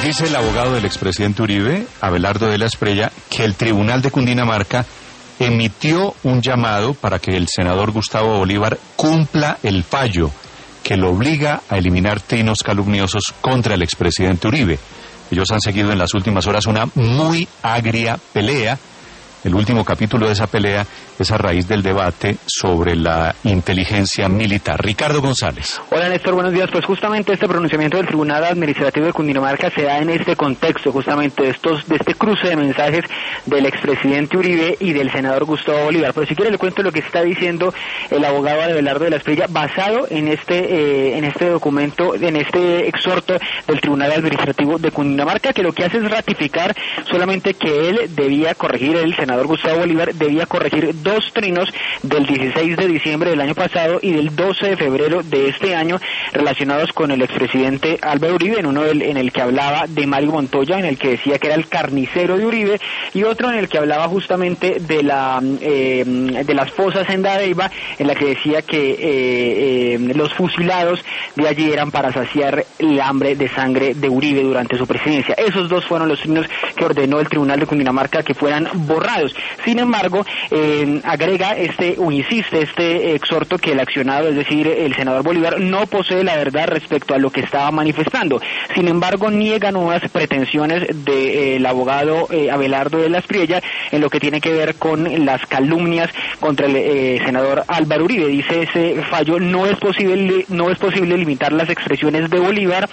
Dice el abogado del expresidente Uribe, Abelardo de la Espriella, que el Tribunal de Cundinamarca emitió un llamado para que el senador Gustavo Bolívar cumpla el fallo que lo obliga a eliminar trinos calumniosos contra el expresidente Uribe. Ellos han seguido en las últimas horas una muy agria pelea. El último capítulo de esa pelea es a raíz del debate sobre la inteligencia militar. Ricardo González. Hola Néstor, buenos días. Pues justamente este pronunciamiento del Tribunal Administrativo de Cundinamarca se da en este contexto, justamente de este cruce de mensajes del expresidente Uribe y del senador Gustavo Bolívar. Pero si quiere le cuento lo que está diciendo el abogado Abelardo de la Espriella, basado en este documento, en este exhorto del Tribunal Administrativo de Cundinamarca, que lo que hace es ratificar solamente que él debía corregir, el senador Gustavo Bolívar debía corregir 2 trinos del 16 de diciembre del año pasado y del 12 de febrero de este año relacionados con el expresidente Álvaro Uribe, en uno en el que hablaba de Mario Montoya, en el que decía que era el carnicero de Uribe, y otro en el que hablaba justamente de las fosas en Dadeiva, en la que decía que los fusilados de allí eran para saciar el hambre de sangre de Uribe durante su presidencia. Esos 2 fueron los trinos que ordenó el Tribunal de Cundinamarca que fueran borrados. Sin embargo, agrega insiste este exhorto que el accionado, es decir, el senador Bolívar, no posee la verdad respecto a lo que estaba manifestando. Sin embargo, niega nuevas pretensiones del abogado Abelardo de la Espriella en lo que tiene que ver con las calumnias contra el senador Álvaro Uribe. Dice ese fallo, no es posible limitar las expresiones de Bolívar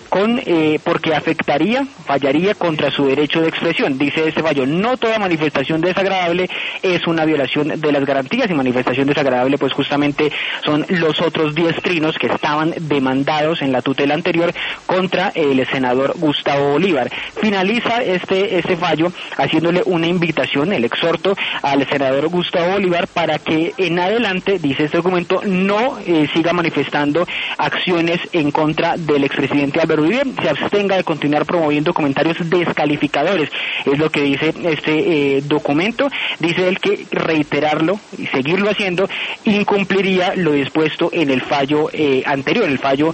porque fallaría contra su derecho de expresión. Dice este fallo, no toda manifestación desagradable es una violación de las garantías, y manifestación desagradable pues justamente son los otros 10 trinos que estaban demandados en la tutela anterior contra el senador Gustavo Bolívar. Finaliza este fallo haciéndole una invitación, el exhorto al senador Gustavo Bolívar para que en adelante, dice este documento, no siga manifestando acciones en contra del expresidente Álvaro Uribe, se abstenga de continuar promoviendo comentarios descalificadores, es lo que dice este documento. Dice él que reiterarlo y seguirlo haciendo incumpliría lo dispuesto en el fallo anterior, el fallo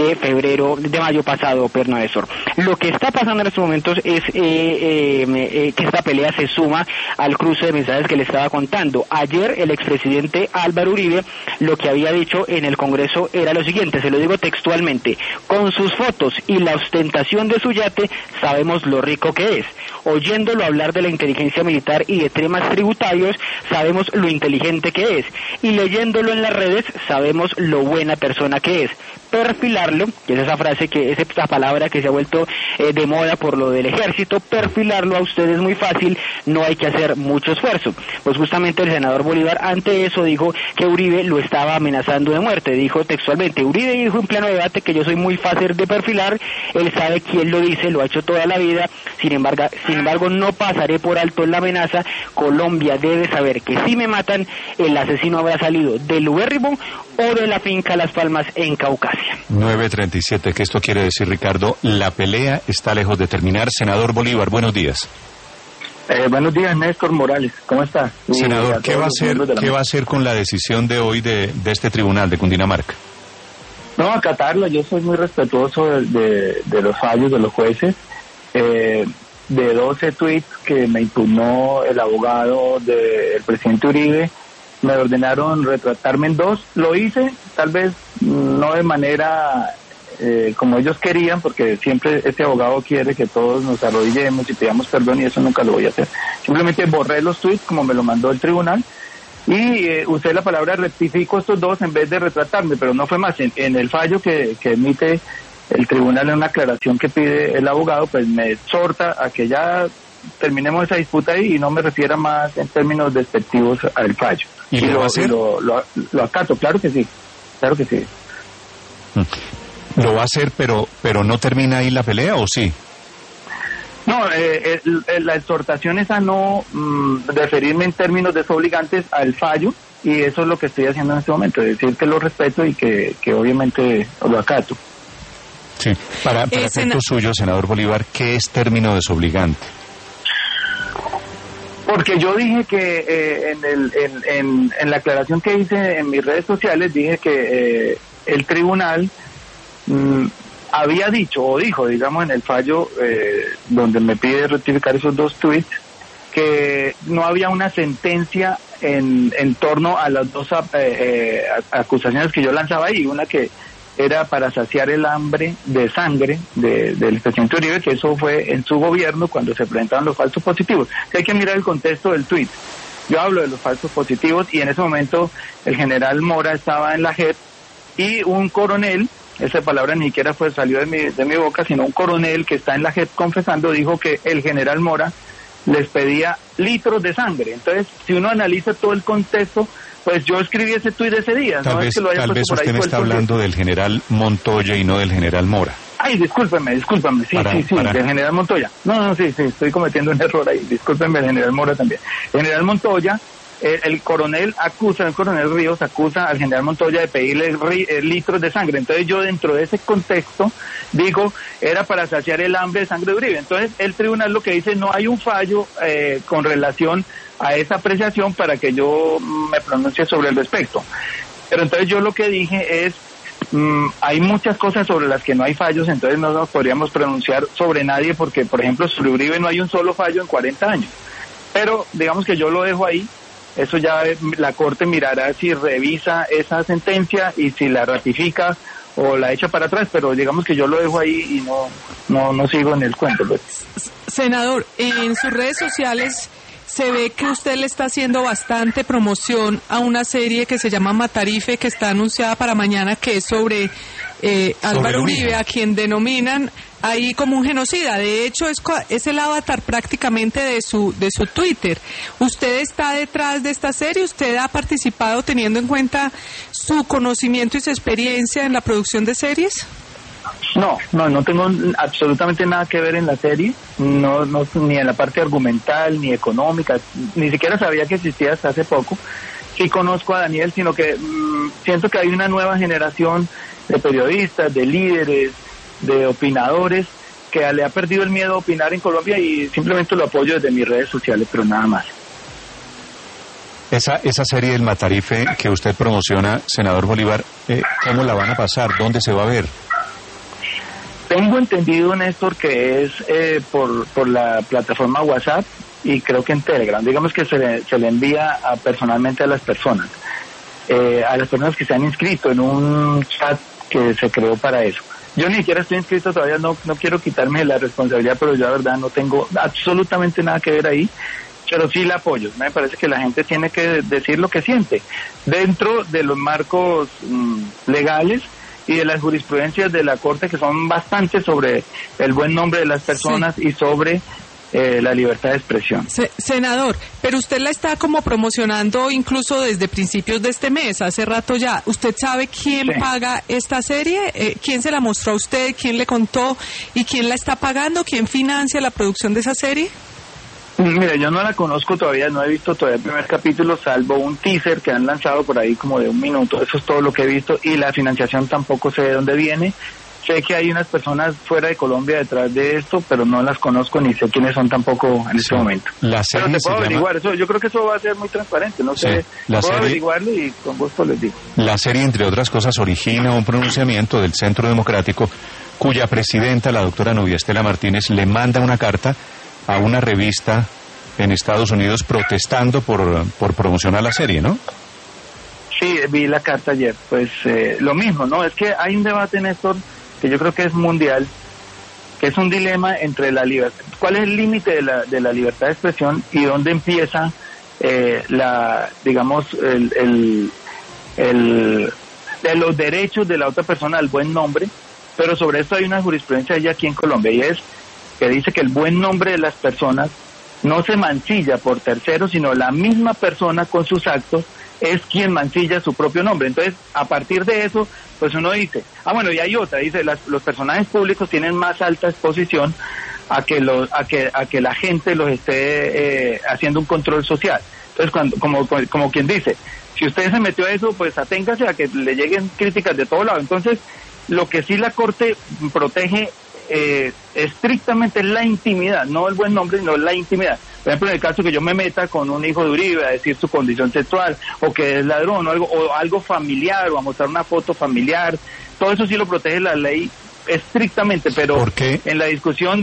de mayo pasado, Néstor. Lo que está pasando en estos momentos es que esta pelea se suma al cruce de mensajes que le estaba contando. Ayer el expresidente Álvaro Uribe lo que había dicho en el Congreso era lo siguiente, se lo digo textualmente: con sus fotos y la ostentación de su yate sabemos lo rico que es. Oyéndolo hablar de la inteligencia militar y de temas tributarios, sabemos lo inteligente que es. Y leyéndolo en las redes, sabemos lo buena persona que es. Perfilarlo, que es esa palabra que se ha vuelto de moda por lo del ejército, perfilarlo a usted es muy fácil, no hay que hacer mucho esfuerzo. Pues justamente el senador Bolívar ante eso dijo que Uribe lo estaba amenazando de muerte. Dijo textualmente, Uribe dijo en pleno debate que yo soy muy fácil de perfilar, él sabe quién lo dice, lo ha hecho toda la vida, sin embargo no pasaré por alto la amenaza. Colombia debe saber que si me matan, el asesino habrá salido del ubérrimo o de la finca Las Palmas en Caucasia. 9:37, ¿qué esto quiere decir, Ricardo? La pelea está lejos de terminar. Senador Bolívar, buenos días. Buenos días, Néstor Morales, ¿cómo está? Senador, ¿qué va a hacer con la decisión de hoy de este tribunal de Cundinamarca? No, acatarla. Yo soy muy respetuoso de los fallos de los jueces. De 12 tweets que me impugnó el abogado del presidente Uribe, me ordenaron retratarme en 2. Lo hice, tal vez no de manera como ellos querían, porque siempre este abogado quiere que todos nos arrodillemos y pidamos perdón, y eso nunca lo voy a hacer. Simplemente borré los tweets como me lo mandó el tribunal y usé la palabra rectifico estos 2 en vez de retratarme, pero no fue más. En el fallo que emite el tribunal, en una aclaración que pide el abogado, pues me exhorta a que ya terminemos esa disputa ahí y no me refiera más en términos despectivos al fallo. ¿Y lo va a hacer? Lo acato, claro que sí. Lo va a hacer, pero no termina ahí la pelea, ¿o sí? No, la exhortación es a no referirme en términos desobligantes al fallo, y eso es lo que estoy haciendo en este momento, es decir que lo respeto y que obviamente lo acato. Sí, para efecto suyo, senador Bolívar, ¿qué es término desobligante? Porque yo dije que en la aclaración que hice en mis redes sociales, dije que el tribunal había dicho o dijo, digamos, en el fallo donde me pide rectificar esos 2 tweets, que no había una sentencia en torno a las 2 acusaciones que yo lanzaba ahí, una que era para saciar el hambre de sangre del presidente Uribe, que eso fue en su gobierno cuando se presentaban los falsos positivos. Hay que mirar el contexto del tuit. Yo hablo de los falsos positivos y en ese momento el general Mora estaba en la JEP y un coronel, esa palabra ni siquiera salió de mi boca, sino un coronel que está en la JEP confesando, dijo que el general Mora les pedía litros de sangre. Entonces, si uno analiza todo el contexto, pues yo escribí ese tuit ese día. Tal vez usted me está hablando del general Montoya y no del general Mora. Ay, discúlpeme, sí, del general Montoya. No, sí, estoy cometiendo un error ahí, discúlpeme, el general Mora también. El general Montoya, el coronel Ríos acusa al general Montoya de pedirle litros de sangre. Entonces yo dentro de ese contexto digo, era para saciar el hambre de sangre de Uribe. Entonces el tribunal lo que dice, no hay un fallo con relación a esa apreciación para que yo me pronuncie sobre el respecto. Pero entonces yo lo que dije es, hay muchas cosas sobre las que no hay fallos, entonces no nos podríamos pronunciar sobre nadie porque, por ejemplo, sobre Uribe no hay un solo fallo en 40 años. Pero digamos que yo lo dejo ahí, eso ya la Corte mirará si revisa esa sentencia y si la ratifica o la echa para atrás, pero digamos que yo lo dejo ahí y no sigo en el cuento. Pues. Senador, en sus redes sociales se ve que usted le está haciendo bastante promoción a una serie que se llama Matarife, que está anunciada para mañana, que es sobre Álvaro Uribe, a quien denominan ahí como un genocida. De hecho, es el avatar prácticamente de su Twitter. ¿Usted está detrás de esta serie? ¿Usted ha participado teniendo en cuenta su conocimiento y su experiencia en la producción de series? No tengo absolutamente nada que ver en la serie, no ni en la parte argumental, ni económica, ni siquiera sabía que existía hasta hace poco. Sí conozco a Daniel, sino que siento que hay una nueva generación de periodistas, de líderes, de opinadores, que le ha perdido el miedo a opinar en Colombia y simplemente lo apoyo desde mis redes sociales, pero nada más. Esa serie del Matarife que usted promociona, senador Bolívar, ¿cómo la van a pasar? ¿Dónde se va a ver? Tengo entendido, Néstor, que es por la plataforma WhatsApp y creo que en Telegram. Digamos que se le envía personalmente a las personas que se han inscrito en un chat que se creó para eso. Yo ni siquiera estoy inscrito todavía, no quiero quitarme la responsabilidad, pero yo la verdad no tengo absolutamente nada que ver ahí, pero sí la apoyo. Me parece que la gente tiene que decir lo que siente dentro de los marcos legales y de las jurisprudencias de la Corte, que son bastante sobre el buen nombre de las personas, sí, y sobre la libertad de expresión. Senador, pero usted la está como promocionando incluso desde principios de este mes, hace rato ya. ¿Usted sabe quién paga esta serie? ¿Quién se la mostró a usted? ¿Quién le contó? ¿Y quién la está pagando? ¿Quién financia la producción de esa serie? Mira, yo no la conozco todavía, no he visto todavía el primer capítulo, salvo un teaser que han lanzado por ahí como de 1 minuto, eso es todo lo que he visto, y la financiación tampoco sé de dónde viene. Sé que hay unas personas fuera de Colombia detrás de esto, pero no las conozco ni sé quiénes son tampoco en este momento. La serie pero te puedo averiguar, eso, yo creo que eso va a ser muy transparente, no sé, puedo averiguarlo y con gusto les digo. La serie, entre otras cosas, origina un pronunciamiento del Centro Democrático, cuya presidenta, la doctora Nubia Estela Martínez, le manda una carta a una revista en Estados Unidos protestando por promocionar la serie, ¿no? Sí, vi la carta ayer. Pues lo mismo, ¿no? Es que hay un debate, Néstor, que yo creo que es mundial, que es un dilema entre la libertad. ¿Cuál es el límite de la libertad de expresión y dónde empieza de los derechos de la otra persona al buen nombre? Pero sobre esto hay una jurisprudencia ya aquí en Colombia, y es que dice que el buen nombre de las personas no se mancilla por terceros, sino la misma persona con sus actos es quien mancilla su propio nombre. Entonces, a partir de eso, pues uno dice, bueno, y hay otra, dice, los personajes públicos tienen más alta exposición a que la gente los esté haciendo un control social. Entonces, como quien dice, si usted se metió a eso, pues aténgase a que le lleguen críticas de todo lado. Entonces, lo que sí la Corte protege estrictamente es la intimidad, no el buen nombre, sino la intimidad. Por ejemplo, en el caso que yo me meta con un hijo de Uribe a decir su condición sexual, o que es ladrón, o algo familiar, o a mostrar una foto familiar, todo eso sí lo protege la ley estrictamente, pero ¿por qué? En la discusión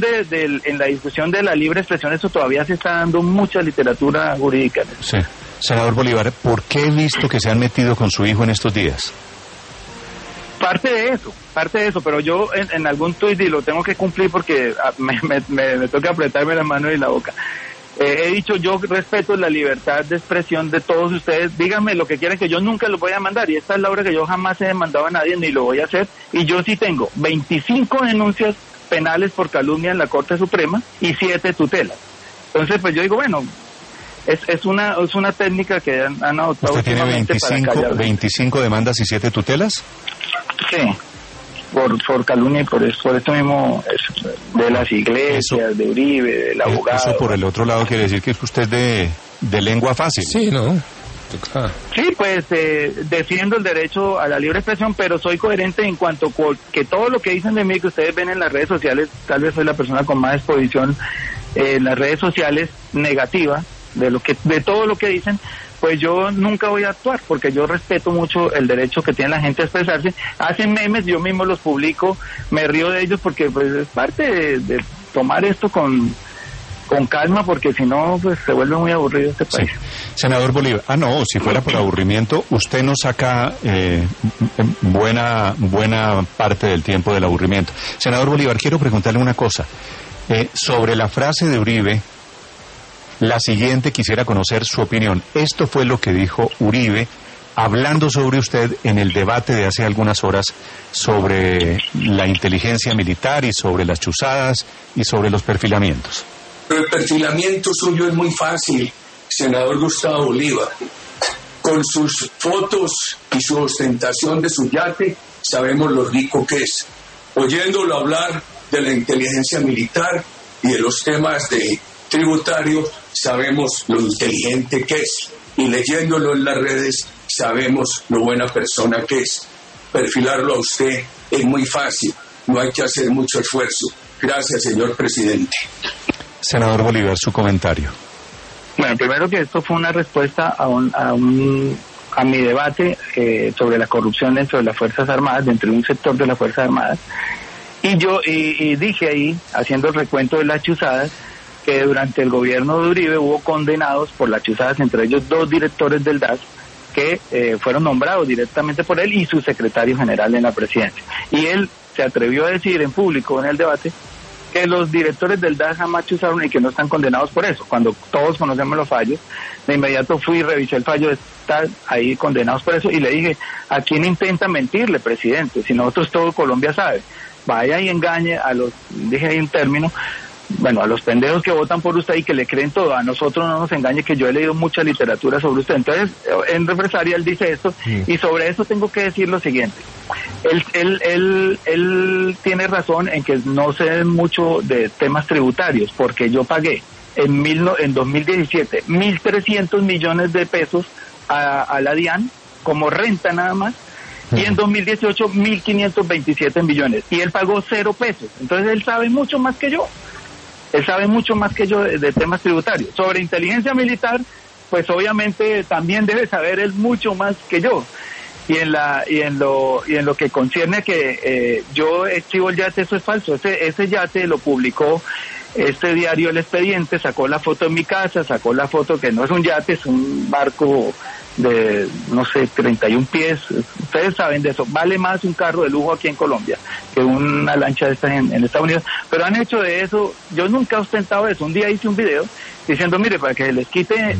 de la libre expresión, eso todavía se está dando mucha literatura jurídica. Sí. Senador Bolívar, ¿por qué he visto que se han metido con su hijo en estos días? Parte de eso, pero yo en algún tuit, y lo tengo que cumplir porque me toca apretarme la mano y la boca, he dicho, yo respeto la libertad de expresión de todos ustedes, díganme lo que quieran, que yo nunca los voy a mandar, y esta es la hora que yo jamás he demandado a nadie, ni lo voy a hacer, y yo sí tengo 25 denuncias penales por calumnia en la Corte Suprema y 7 tutelas. Entonces, pues yo digo, bueno, es una técnica que han adoptado. ¿Usted tiene 25 demandas y 7 tutelas? Sí, por calumnia y por esto mismo, de las iglesias, de Uribe, del abogado. Eso por el otro lado quiere decir que usted es de lengua fácil. Sí, ¿no? Sí, pues defiendo el derecho a la libre expresión, pero soy coherente en cuanto que todo lo que dicen de mí, que ustedes ven en las redes sociales, tal vez soy la persona con más exposición en las redes sociales negativa, de todo lo que dicen, pues yo nunca voy a actuar, porque yo respeto mucho el derecho que tiene la gente a expresarse. Hacen memes, yo mismo los publico, me río de ellos porque pues es parte de tomar esto con calma, porque si no, pues se vuelve muy aburrido este país. Sí. Senador Bolívar, no, si fuera por aburrimiento, usted nos saca buena parte del tiempo del aburrimiento. Senador Bolívar, quiero preguntarle una cosa. Sobre la frase de Uribe, la siguiente, quisiera conocer su opinión. Esto fue lo que dijo Uribe, hablando sobre usted en el debate de hace algunas horas sobre la inteligencia militar y sobre las chuzadas y sobre los perfilamientos. El perfilamiento suyo es muy fácil, senador Gustavo Bolívar. Con sus fotos y su ostentación de su yate, sabemos lo rico que es. Oyéndolo hablar de la inteligencia militar y de los temas de tributario, sabemos lo inteligente que es, y leyéndolo en las redes sabemos lo buena persona que es. Perfilarlo a usted es muy fácil, no hay que hacer mucho esfuerzo. Gracias, señor presidente. Senador Bolívar, su comentario. Bueno, primero que esto fue una respuesta a mi debate sobre la corrupción dentro de las Fuerzas Armadas, dentro de un sector de las Fuerzas Armadas, y yo dije ahí, haciendo el recuento de las chuzadas, que durante el gobierno de Uribe hubo condenados por las chuzadas, entre ellos 2 directores del DAS, que fueron nombrados directamente por él y su secretario general en la presidencia. Y él se atrevió a decir en público, en el debate, que los directores del DAS jamás chuzaron y que no están condenados por eso. Cuando todos conocemos los fallos, de inmediato fui y revisé el fallo, están ahí condenados por eso, y le dije, ¿a quién intenta mentirle, presidente? Si nosotros todo Colombia sabe. Vaya y engañe a los, dije ahí un término, bueno, a los pendejos que votan por usted y que le creen todo, a nosotros no nos engañe, que yo he leído mucha literatura sobre usted. Entonces, en represalia él dice esto, y sobre eso tengo que decir lo siguiente. Él tiene razón en que no sé mucho de temas tributarios, porque yo pagué en 2017 1.300 millones de pesos a la DIAN como renta nada más, y en 2018 1.527 millones, y él pagó 0 pesos. Entonces él sabe mucho más que yo. Él sabe mucho más que yo de temas tributarios. Sobre inteligencia militar, pues obviamente también debe saber él mucho más que yo. Y en lo que concierne a que yo exhibo el yate, eso es falso. Ese yate lo publicó este diario El Expediente, sacó la foto en mi casa, sacó la foto que no es un yate, es un barco de, no sé, 31 pies, ustedes saben de eso, vale más un carro de lujo aquí en Colombia que una lancha de estas en Estados Unidos, pero han hecho de eso, yo nunca he ostentado eso. Un día hice un video diciendo, mire, para que les quite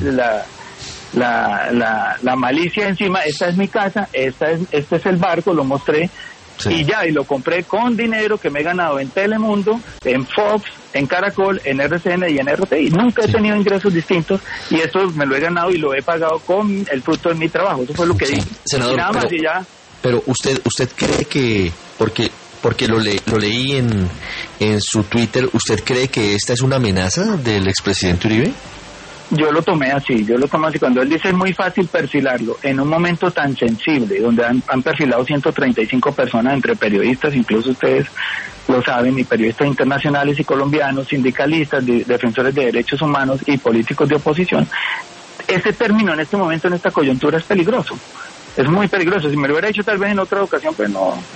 la malicia encima, esta es mi casa, este es el barco, lo mostré, sí. Y lo compré con dinero que me he ganado en Telemundo, en Fox, en Caracol, en RCN y en RTI. Nunca he tenido ingresos distintos, y eso me lo he ganado y lo he pagado con el fruto de mi trabajo. Eso fue lo que dije. Senador, nada más y ya. Pero usted cree que, porque lo leí en su Twitter, ¿usted cree que esta es una amenaza del expresidente Uribe? Yo lo tomé así. Cuando él dice es muy fácil perfilarlo, en un momento tan sensible, donde han perfilado 135 personas entre periodistas, incluso ustedes lo saben, y periodistas internacionales y colombianos, sindicalistas, defensores de derechos humanos y políticos de oposición, ese término en este momento, en esta coyuntura, es peligroso. Es muy peligroso. Si me lo hubiera hecho tal vez en otra ocasión, pues no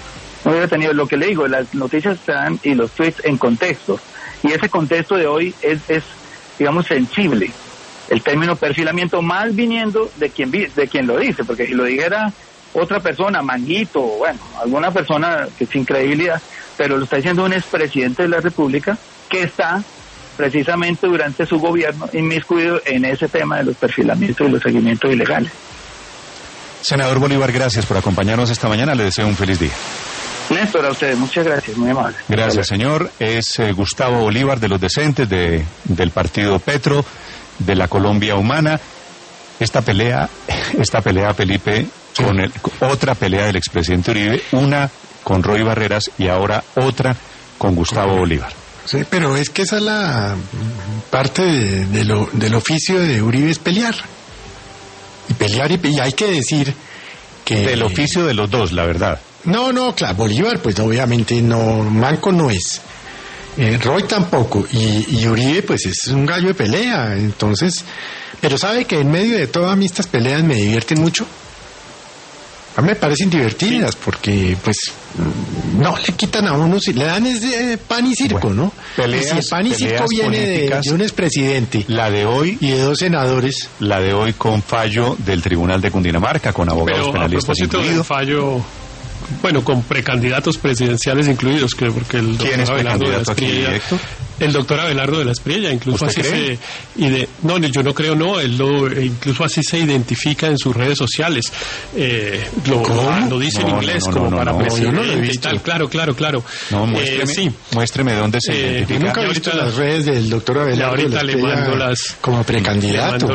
No hubiera tenido, lo que le digo, las noticias están y los tweets en contexto. Y ese contexto de hoy es digamos, sensible. El término perfilamiento más viniendo de quien lo dice, porque si lo dijera otra persona, Manguito, bueno, alguna persona que sin credibilidad, pero lo está diciendo un expresidente de la República que está precisamente durante su gobierno inmiscuido en ese tema de los perfilamientos y los seguimientos ilegales. Senador Bolívar, gracias por acompañarnos esta mañana. Le deseo un feliz día. Néstor, a ustedes, muchas gracias, muy amable. Gracias, señor. Es Gustavo Bolívar, de los decentes, del partido Petro, de la Colombia Humana. Esta pelea, Felipe, con otra pelea del expresidente Uribe, una con Roy Barreras y ahora otra con Gustavo Bolívar. Sí, pero es que esa es la parte del oficio de Uribe, es pelear. Y pelear, y hay que decir que... Del oficio de los dos, la verdad. No, claro, Bolívar, pues obviamente no, manco no es. Roy tampoco, y Uribe, pues es un gallo de pelea, entonces... Pero ¿sabe que en medio de todas estas peleas me divierten mucho? A mí me parecen divertidas, porque pues no le quitan a uno, si le dan pan y circo, bueno, ¿no? Y si el pan y circo viene de un expresidente, la de hoy y de dos senadores, la de hoy con fallo del Tribunal de Cundinamarca, con abogados penalistas incluidos. Fallo, bueno, con precandidatos presidenciales incluidos, porque el ¿quién es precandidato aquí directo? El doctor Abelardo de la Espriella, incluso así cree? No, yo no creo, no, incluso así se identifica en sus redes sociales, lo dice en inglés como para presidente y tal, claro. No, muéstreme dónde se identifica. Nunca he visto las redes del doctor Abelardo de la Espriella como precandidato.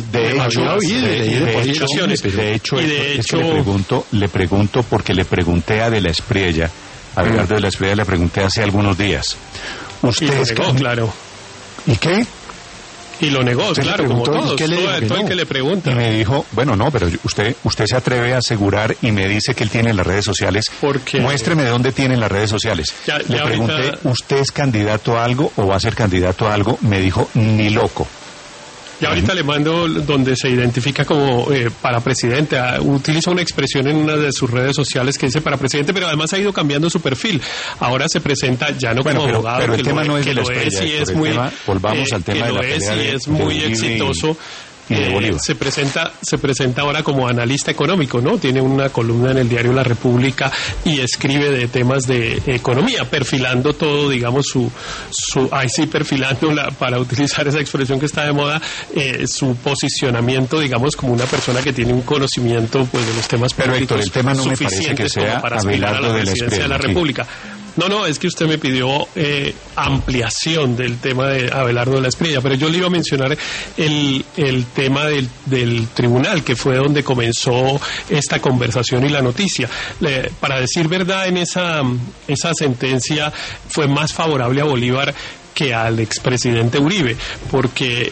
De hecho, le pregunto porque le pregunté a de la Espriella, a Abelardo de la Espriella le pregunté hace algunos días. Y lo negó, claro. ¿Y qué? Y lo negó, claro, como todos. Todo el que le pregunta. Y me dijo, bueno, no, pero usted se atreve a asegurar y me dice que él tiene las redes sociales. Porque muéstreme dónde tienen las redes sociales. Le pregunté, ¿usted es candidato a algo o va a ser candidato a algo? Me dijo, ni loco. Y ahorita le mando donde se identifica como para presidente. Utiliza una expresión en una de sus redes sociales que dice para presidente, pero además ha ido cambiando su perfil. Ahora se presenta ya no como abogado, pero el tema no es de la Espriella, volvamos al tema de la pelea y es muy exitoso. Se presenta ahora como analista económico, ¿no? Tiene una columna en el diario La República y escribe de temas de economía, perfilando todo, digamos, perfilando, para utilizar esa expresión que está de moda, su posicionamiento, digamos, como una persona que tiene un conocimiento, pues, de los temas políticos. Pero Héctor, el tema no me parece que sea para aspirar a la presidencia de la República. No, es que usted me pidió ampliación del tema de Abelardo de la Espriella, pero yo le iba a mencionar el tema del tribunal, que fue donde comenzó esta conversación y la noticia. Para decir verdad, en esa sentencia fue más favorable a Bolívar que al expresidente Uribe, porque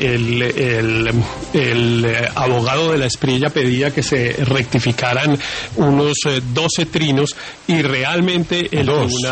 el abogado de la Espriella pedía que se rectificaran unos 12 trinos y realmente el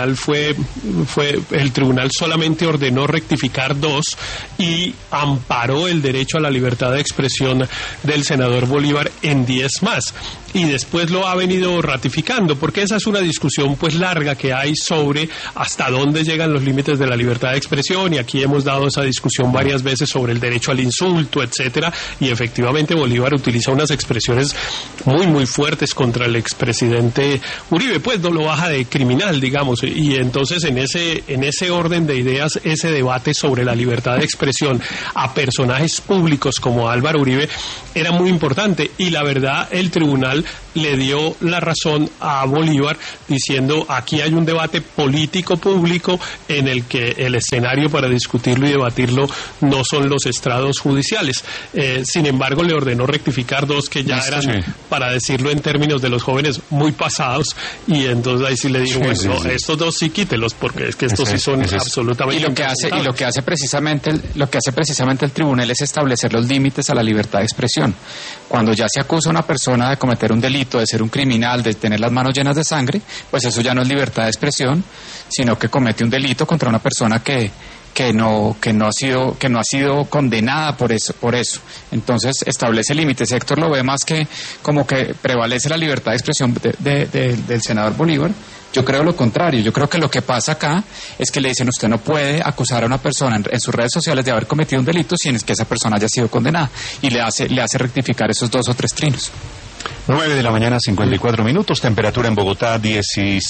tribunal solamente ordenó rectificar 2 y amparó el derecho a la libertad de expresión del senador Bolívar en 10 más. Y después lo ha venido ratificando, porque esa es una discusión pues larga que hay sobre hasta dónde llegan los límites de la libertad de expresión, y aquí hemos dado esa discusión varias veces sobre el derecho al insulto, etcétera, y efectivamente Bolívar utiliza unas expresiones muy muy fuertes contra el expresidente Uribe, pues no lo baja de criminal, digamos, y entonces en ese orden de ideas, ese debate sobre la libertad de expresión a personajes públicos como Álvaro Uribe era muy importante, y la verdad el tribunal le dio la razón a Bolívar diciendo aquí hay un debate político público en el que el escenario para discutirlo y debatirlo no son los estrados judiciales. Sin embargo, le ordenó rectificar 2 que ya eran, para decirlo en términos de los jóvenes, muy pasados, y entonces ahí sí le digo, estos 2 sí quítelos, porque es que estos sí son absolutamente... Y lo que hace precisamente el tribunal es establecer los límites a la libertad de expresión. Cuando ya se acusa a una persona de cometer un delito, de ser un criminal, de tener las manos llenas de sangre, pues eso ya no es libertad de expresión, sino que comete un delito contra una persona que no ha sido condenada por eso. Entonces establece límites. Héctor lo ve más que como que prevalece la libertad de expresión del senador Bolívar, Yo creo lo contrario. Yo creo que lo que pasa acá es que le dicen, usted no puede acusar a una persona en sus redes sociales de haber cometido un delito sin que esa persona haya sido condenada. Y le hace rectificar esos 2 o 3 trinos. 9 de la mañana, 54 minutos, temperatura en Bogotá, 16.